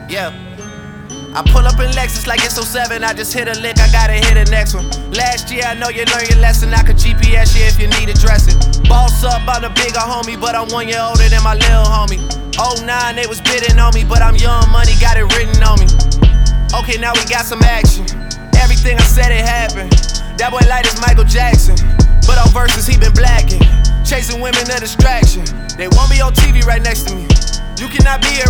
Yeah. I pull up in Lexus like it's 07. I just hit a lick, I gotta hit the next one. Last year I know you learned your lesson. I could GPS you if you need addressing. Boss up, I'm the bigger homie, but I'm 1 year older than my little homie. 09, they was bidding on me, but I'm young money, got it written on me. Okay, now we got some action. Everything I said it happened. That boy light as Michael Jackson, but on verses he been blacking. Chasing women a distraction. They won't be on TV right next to me. You cannot be a